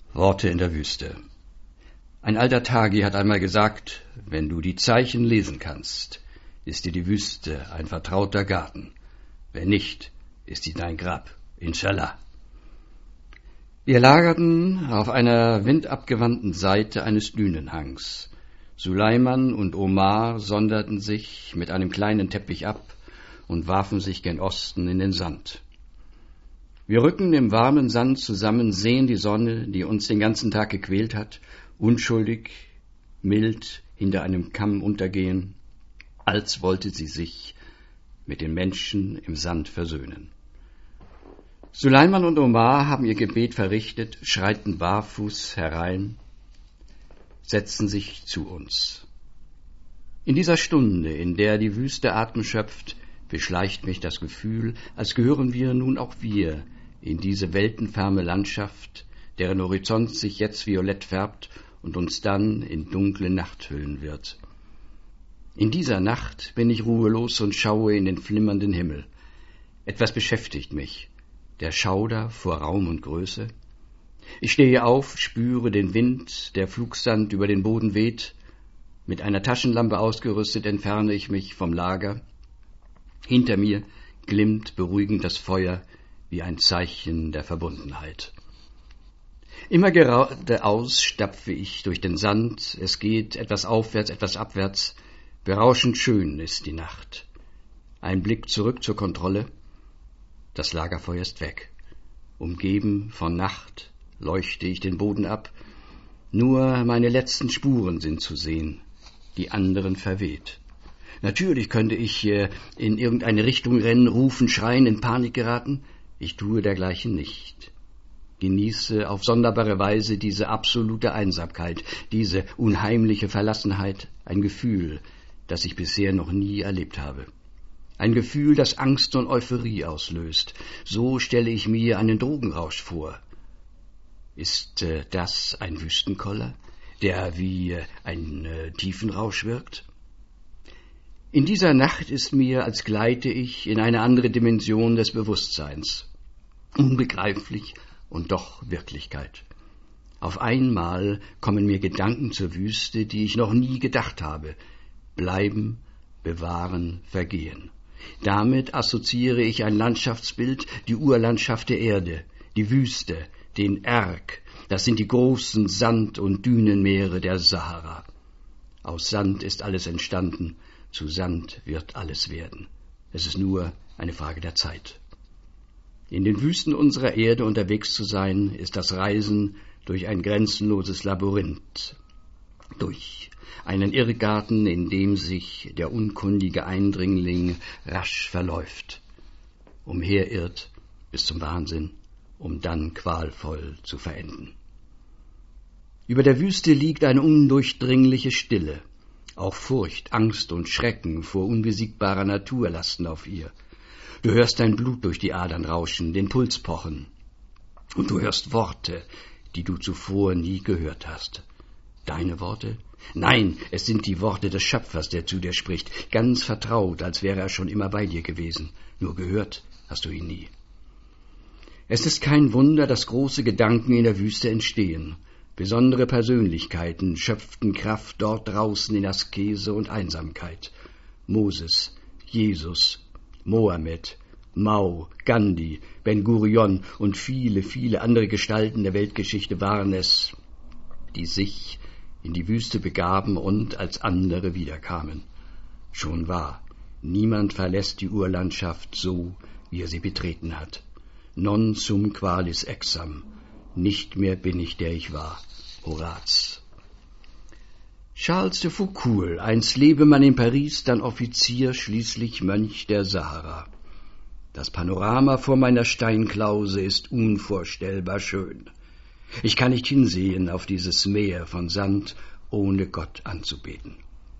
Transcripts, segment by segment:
Worte in der Wüste. Ein alter Tagi hat einmal gesagt, wenn du die Zeichen lesen kannst, ist dir die Wüste ein vertrauter Garten. Wenn nicht, ist sie dein Grab, Inshallah. Wir lagerten auf einer windabgewandten Seite eines Dünenhangs. Suleiman und Omar sonderten sich mit einem kleinen Teppich ab und warfen sich gen Osten in den Sand. Wir rücken im warmen Sand zusammen, sehen die Sonne, die uns den ganzen Tag gequält hat, unschuldig, mild hinter einem Kamm untergehen, als wollte sie sich mit den Menschen im Sand versöhnen. Suleiman und Omar haben ihr Gebet verrichtet, schreiten barfuß herein, setzen sich zu uns. In dieser Stunde, in der die Wüste Atem schöpft, beschleicht mich das Gefühl, als gehören wir nun auch wir in diese weltenferne Landschaft, deren Horizont sich jetzt violett färbt und uns dann in dunkle Nacht hüllen wird. In dieser Nacht bin ich ruhelos und schaue in den flimmernden Himmel. Etwas beschäftigt mich, der Schauder vor Raum und Größe. Ich stehe auf, spüre den Wind, der Flugsand über den Boden weht. Mit einer Taschenlampe ausgerüstet entferne ich mich vom Lager. Hinter mir glimmt beruhigend das Feuer wie ein Zeichen der Verbundenheit. Immer geradeaus stapfe ich durch den Sand, es geht etwas aufwärts, etwas abwärts. Berauschend schön ist die Nacht. Ein Blick zurück zur Kontrolle. Das Lagerfeuer ist weg. Umgeben von Nacht leuchte ich den Boden ab. Nur meine letzten Spuren sind zu sehen, die anderen verweht. Natürlich könnte ich in irgendeine Richtung rennen, rufen, schreien, in Panik geraten. Ich tue dergleichen nicht. Genieße auf sonderbare Weise diese absolute Einsamkeit, diese unheimliche Verlassenheit, ein Gefühl, das ich bisher noch nie erlebt habe. Ein Gefühl, das Angst und Euphorie auslöst. So stelle ich mir einen Drogenrausch vor. Ist das ein Wüstenkoller, der wie ein Tiefenrausch wirkt? In dieser Nacht ist mir, als gleite ich in eine andere Dimension des Bewusstseins. Unbegreiflich und doch Wirklichkeit. Auf einmal kommen mir Gedanken zur Wüste, die ich noch nie gedacht habe. Bleiben, bewahren, vergehen. Damit assoziiere ich ein Landschaftsbild, die Urlandschaft der Erde, die Wüste, den Erg. Das sind die großen Sand- und Dünenmeere der Sahara. Aus Sand ist alles entstanden, zu Sand wird alles werden. Es ist nur eine Frage der Zeit. In den Wüsten unserer Erde unterwegs zu sein, ist das Reisen durch ein grenzenloses Labyrinth, durch einen Irrgarten, in dem sich der unkundige Eindringling rasch verläuft, umherirrt bis zum Wahnsinn, um dann qualvoll zu verenden. Über der Wüste liegt eine undurchdringliche Stille. Auch Furcht, Angst und Schrecken vor unbesiegbarer Natur lasten auf ihr. Du hörst dein Blut durch die Adern rauschen, den Puls pochen. Und du hörst Worte, die du zuvor nie gehört hast. Deine Worte? Nein, es sind die Worte des Schöpfers, der zu dir spricht, ganz vertraut, als wäre er schon immer bei dir gewesen. Nur gehört hast du ihn nie. Es ist kein Wunder, dass große Gedanken in der Wüste entstehen. Besondere Persönlichkeiten schöpften Kraft dort draußen in Askese und Einsamkeit. Moses, Jesus, Mohammed, Mao, Gandhi, Ben-Gurion und viele, viele andere Gestalten der Weltgeschichte waren es, die sich in die Wüste begaben und als andere wiederkamen. Schon wahr, niemand verlässt die Urlandschaft so, wie er sie betreten hat. Non sum qualis exam, nicht mehr bin ich, der ich war. Horaz. Charles de Foucault, einst Lebemann in Paris, dann Offizier, schließlich Mönch der Sahara. Das Panorama vor meiner Steinklause ist unvorstellbar schön. Ich kann nicht hinsehen auf dieses Meer von Sand, ohne Gott anzubeten.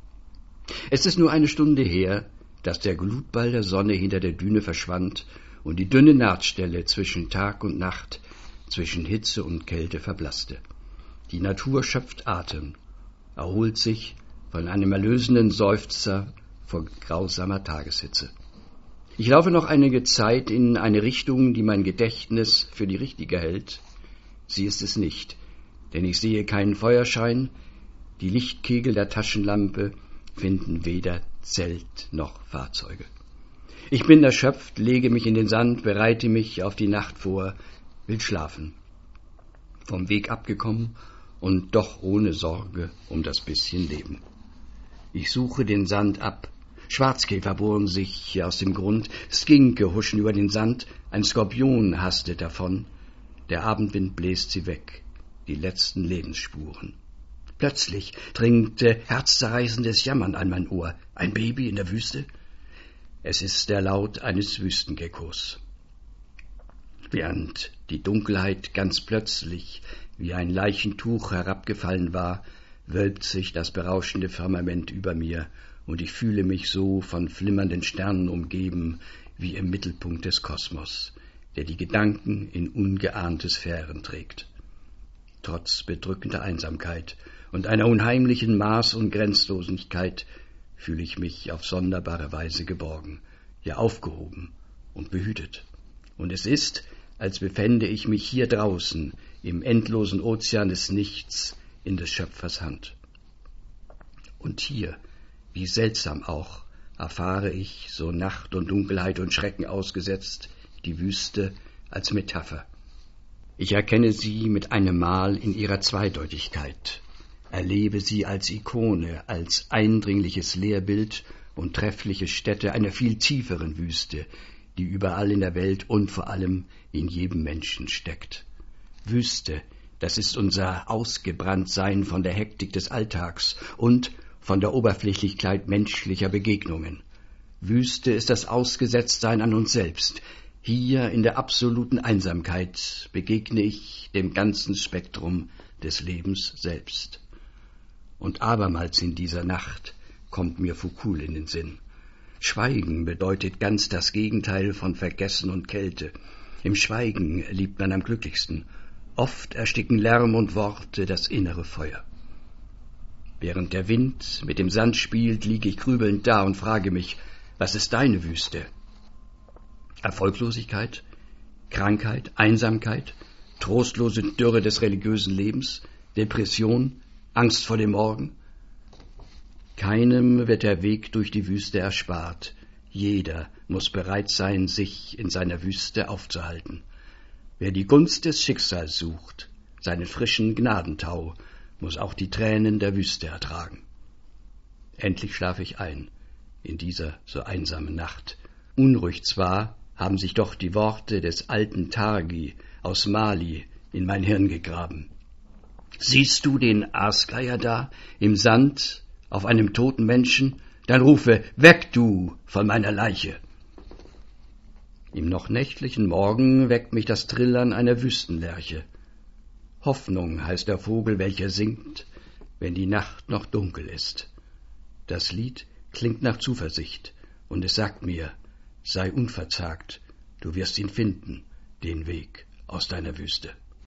Es ist nur eine Stunde her, dass der Glutball der Sonne hinter der Düne verschwand und die dünne Nahtstelle zwischen Tag und Nacht, zwischen Hitze und Kälte verblasste. Die Natur schöpft Atem, erholt sich von einem erlösenden Seufzer vor grausamer Tageshitze. Ich laufe noch einige Zeit in eine Richtung, die mein Gedächtnis für die richtige hält. Sie ist es nicht. denn ich sehe keinen Feuerschein, die Lichtkegel der Taschenlampe finden weder Zelt noch Fahrzeuge. Ich bin erschöpft, lege mich in den Sand, bereite mich auf die Nacht vor, will schlafen. Vom Weg abgekommen und doch ohne Sorge um das bisschen Leben. Ich suche den Sand ab. Schwarzkäfer bohren sich aus dem Grund, Skinke huschen über den Sand, ein Skorpion hastet davon. Der Abendwind bläst sie weg, die letzten Lebensspuren. Plötzlich dringt herzzerreißendes Jammern an mein Ohr. Ein Baby in der Wüste? Es ist der Laut eines Wüstengeckos. Während die Dunkelheit ganz plötzlich wie ein Leichentuch herabgefallen war, wölbt sich das berauschende Firmament über mir, und ich fühle mich so von flimmernden Sternen umgeben, wie im Mittelpunkt des Kosmos, der die Gedanken in ungeahnte Sphären trägt. Trotz bedrückender Einsamkeit und einer unheimlichen Maß- und Grenzlosigkeit fühle ich mich auf sonderbare Weise geborgen, ja aufgehoben und behütet. Und es ist, als befände ich mich hier draußen im endlosen Ozean des Nichts in des Schöpfers Hand. Und hier, wie seltsam auch, erfahre ich, so Nacht und Dunkelheit und Schrecken ausgesetzt, die Wüste als Metapher. Ich erkenne sie mit einem Mal in ihrer Zweideutigkeit, erlebe sie als Ikone, als eindringliches Lehrbild und treffliche Stätte einer viel tieferen Wüste, die überall in der Welt und vor allem in jedem Menschen steckt. Wüste, das ist unser Ausgebranntsein von der Hektik des Alltags und von der Oberflächlichkeit menschlicher Begegnungen. Wüste ist das Ausgesetztsein an uns selbst. Hier in der absoluten Einsamkeit begegne ich dem ganzen Spektrum des Lebens selbst. Und abermals in dieser Nacht kommt mir Foucault in den Sinn. Schweigen bedeutet ganz das Gegenteil von Vergessen und Kälte. Im Schweigen liebt man am glücklichsten. Oft ersticken Lärm und Worte das innere Feuer. Während der Wind mit dem Sand spielt, liege ich grübelnd da und frage mich, was ist deine Wüste? Erfolglosigkeit, Krankheit, Einsamkeit, trostlose Dürre des religiösen Lebens, Depression, Angst vor dem Morgen? Keinem wird der Weg durch die Wüste erspart. Jeder muss bereit sein, sich in seiner Wüste aufzuhalten. Wer die Gunst des Schicksals sucht, seinen frischen Gnadentau, muss auch die Tränen der Wüste ertragen. Endlich schlafe ich ein, in dieser so einsamen Nacht. Unruhig zwar, haben sich doch die Worte des alten Targi aus Mali in mein Hirn gegraben. Siehst du den Aasgeier da, im Sand, auf einem toten Menschen? Dann rufe, weg du von meiner Leiche! Im noch nächtlichen Morgen weckt mich das Trillern einer Wüstenlerche. Hoffnung heißt der Vogel, welcher singt, wenn die Nacht noch dunkel ist. Das Lied klingt nach Zuversicht, und es sagt mir, sei unverzagt, du wirst ihn finden, den Weg aus deiner Wüste.